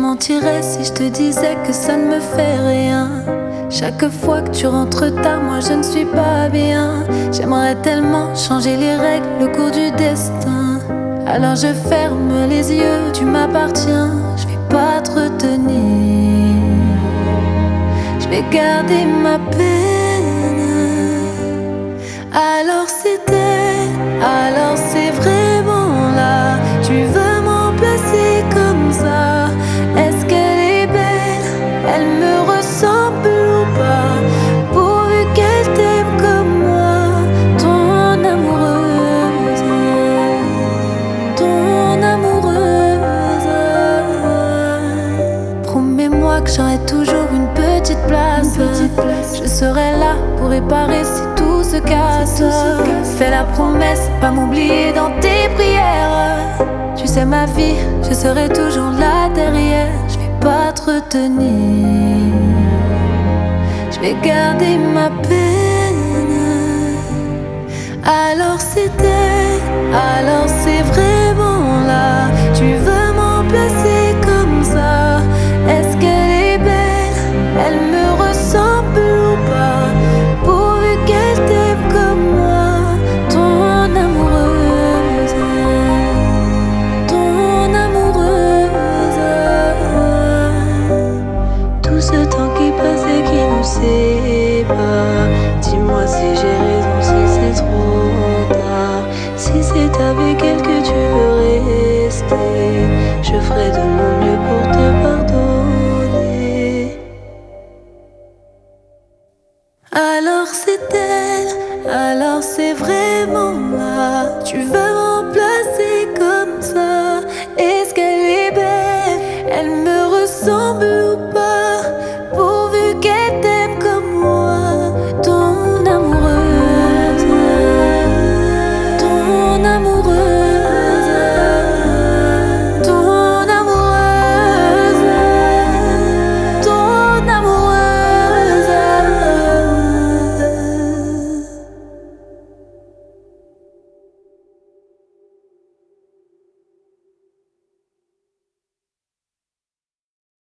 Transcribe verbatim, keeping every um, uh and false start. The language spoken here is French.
mentirais si je te disais que ça ne me fait rien. Chaque fois que tu rentres tard, moi je ne suis pas bien. J'aimerais tellement changer les règles, le cours du destin. Alors je ferme les yeux, tu m'appartiens. Je vais pas te retenir, je vais garder ma peine. Alors c'est elle, alors c'est vraiment là. Tu veux m'emplacer comme ça. Est-ce qu'elle est belle? Elle me ressemble ou pas? Pourvu qu'elle t'aime comme moi, ton amoureuse, ton amoureuse. Promets-moi que j'aurai toujours une petite place, une petite place. Je serai là pour réparer si tout se casse. Fais la promesse, pas m'oublier dans tes prières. Tu sais ma vie, je serai toujours là derrière. Je vais pas te retenir, je vais garder ma peine. Alors c'est elle, alors c'est vraiment là. Tu veux m'emplacer comme ça. Est-ce qu'elle est belle? Elle me ressemble ou pas? Pourvu qu'elle t'aime comme moi, ton amoureuse, ton amoureuse. Tout ce temps qui passe et qui nous sépare, dis-moi si j'ai raison, si c'est trop tard. Si c'est avec elle que tu veux rester, je ferai de mon mieux pour te pardonner. Alors c'est elle, alors c'est vraiment là. Tu veux